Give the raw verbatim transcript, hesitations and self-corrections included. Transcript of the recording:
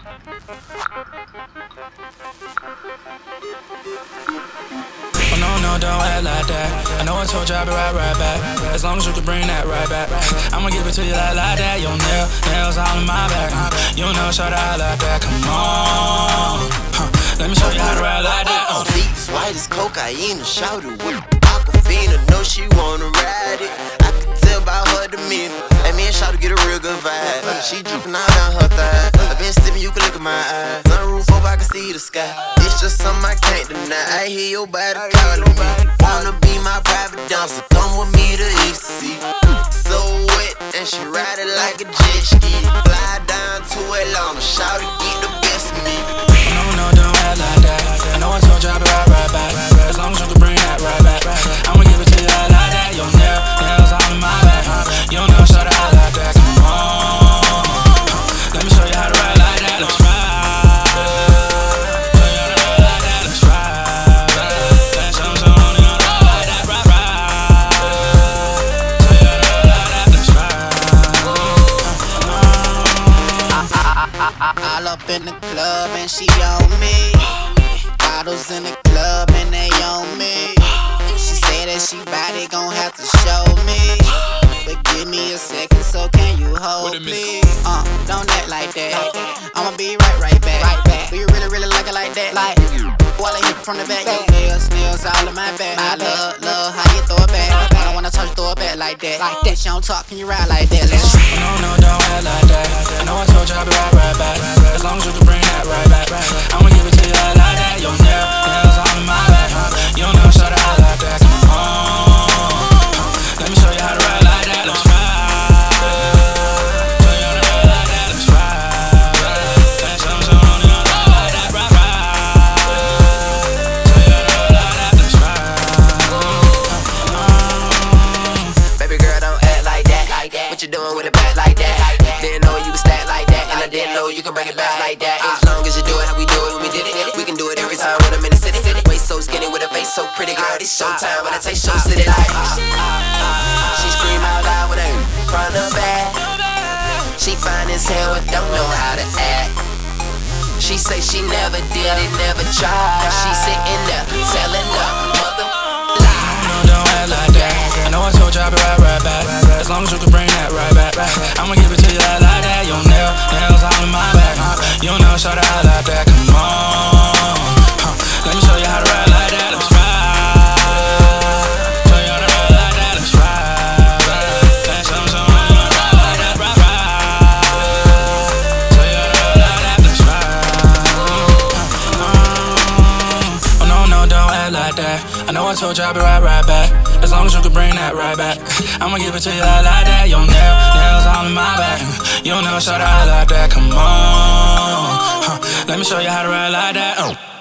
Oh no, no, don't act like that. I know I told you I'll be right, right back. As long as you can bring that right back, I'ma give it to you like, like that. Your nail, nails all in my back. You know, shout out like that. Come on, huh. Let me show you how to ride like that. Oh. Feet white as cocaine, a shouter with Aquafina. Know she wanna ride it. I can tell by her demeanor. Hey, me and Shawty get a real good vibe. She drippin' all down her thigh. I been sippin', you can look at my eyes. Sunroof up, I can see the sky. It's just something I can't deny. I hear your body calling me. Wanna be my private dancer? Come with me to ecstasy. So wet, and she ride it like a jet ski. Fly down to Atlanta, Shawty get the best of me. No, no, don't act like that. I know I told you I'll be right, right back. As long as you can bring that right back, I'ma give it to you like, like that. Your nail, nails all in my back. You know, shout out like that. Come on, let me show you how to ride like that. Let's ride. All up in the club and she on me. Bottles in the club and they on me. She said that she body gon' have to show me. But give me a second, so can you hold please? Uh, don't act like that. I'ma be right, right back. Right back. Do you really, really like it like that? Like, while I hit from the back, your nails, nails all in my back. I love, love how you throw it back. I don't wanna touch, throw it back like that. Like that, she don't talk, can you ride like that? Let's No, no, don't act like that. I know I told you I'll be right, right back. As long as you can bring that right back, I'ma give it to you like, like that. Your nail, nails all in my back. You know, shout out like that. Come on, let me show you how to ride like that. Let's ride. What you doing with it back like that? Didn't know you could stack like that, and I didn't know you could bring it back like that. As long as you do it how we do it when we did it, we can do it every time when I'm in the city. Waist so skinny with a face so pretty, girl. It's showtime when I take show city like. She scream out loud with her front of back. She fine as hell and don't know how to act. She say she never did it, never tried. She sitting there telling the mother. Don't act like that. I know I told you I'll be right, right back. As long as you can bring that right back, I'ma give it to you like, like that. Your nail, nails all in my back. You know, shout out like that. Come on, let me show you how to ride like that. Let's ride. Show you how to ride like that. Let's ride. Let's show you how to ride like that. Ride. Show you how to ride like that. Let's ride. Oh no, no, don't act like that. I know I told you I'll be right, right back. As long as you can bring that right back, I'ma give it to you like, like that. Your nail, nails all in my back. You know, shout out like that. Come on, huh. Let me show you how to ride like that. Oh.